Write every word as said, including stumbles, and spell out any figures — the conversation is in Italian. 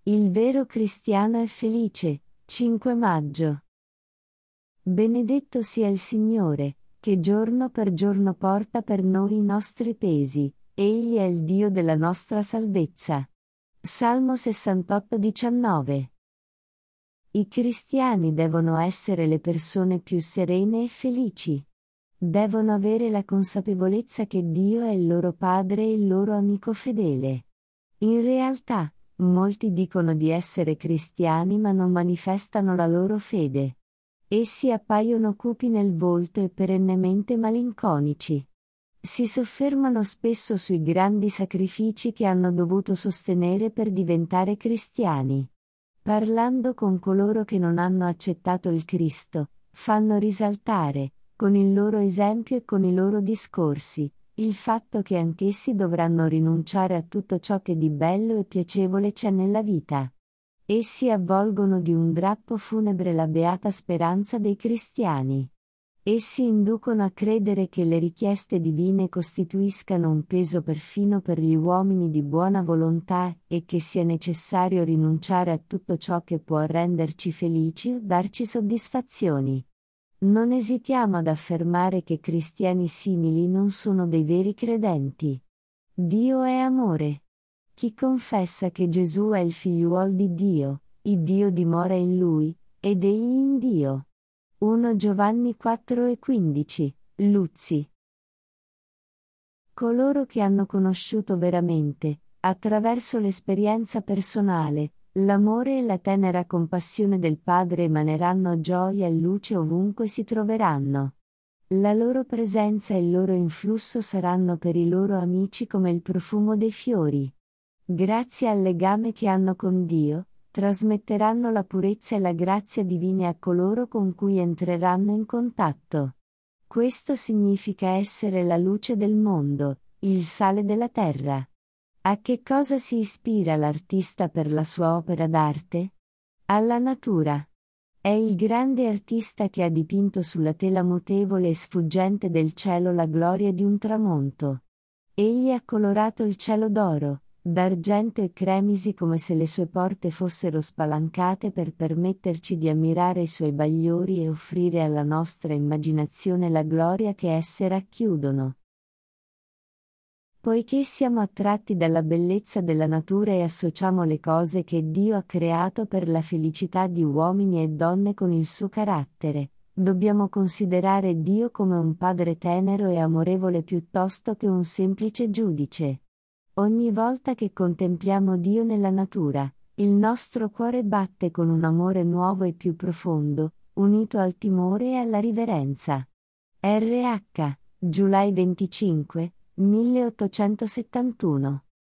Il vero cristiano è felice. cinque maggio. Benedetto sia il Signore, che giorno per giorno porta per noi i nostri pesi. Egli è il Dio della nostra salvezza. Salmo sessantotto diciannove. I cristiani devono essere le persone più serene e felici. Devono avere la consapevolezza che Dio è il loro Padre e il loro amico fedele. In realtà, molti dicono di essere cristiani ma non manifestano la loro fede. Essi appaiono cupi nel volto e perennemente malinconici. Si soffermano spesso sui grandi sacrifici che hanno dovuto sostenere per diventare cristiani. Parlando con coloro che non hanno accettato il Cristo, fanno risaltare, con il loro esempio e con i loro discorsi, il fatto che anch'essi dovranno rinunciare a tutto ciò che di bello e piacevole c'è nella vita. Essi avvolgono di un drappo funebre la beata speranza dei cristiani. Essi inducono a credere che le richieste divine costituiscano un peso perfino per gli uomini di buona volontà e che sia necessario rinunciare a tutto ciò che può renderci felici o darci soddisfazioni. Non esitiamo ad affermare che cristiani simili non sono dei veri credenti. Dio è amore. Chi confessa che Gesù è il figliuol di Dio, il Dio dimora in lui, ed egli in Dio. primo Giovanni quattro e quindici, Luzzi. Coloro che hanno conosciuto veramente, attraverso l'esperienza personale, l'amore e la tenera compassione del Padre emaneranno gioia e luce ovunque si troveranno. La loro presenza e il loro influsso saranno per i loro amici come il profumo dei fiori. Grazie al legame che hanno con Dio, trasmetteranno la purezza e la grazia divine a coloro con cui entreranno in contatto. Questo significa essere la luce del mondo, il sale della terra. A che cosa si ispira l'artista per la sua opera d'arte? Alla natura. È il grande artista che ha dipinto sulla tela mutevole e sfuggente del cielo la gloria di un tramonto. Egli ha colorato il cielo d'oro, d'argento e cremisi come se le sue porte fossero spalancate per permetterci di ammirare i suoi bagliori e offrire alla nostra immaginazione la gloria che esse racchiudono. Poiché siamo attratti dalla bellezza della natura e associamo le cose che Dio ha creato per la felicità di uomini e donne con il suo carattere, dobbiamo considerare Dio come un Padre tenero e amorevole piuttosto che un semplice giudice. Ogni volta che contempliamo Dio nella natura, il nostro cuore batte con un amore nuovo e più profondo, unito al timore e alla riverenza. R H. July venticinque, milleottocentosettantuno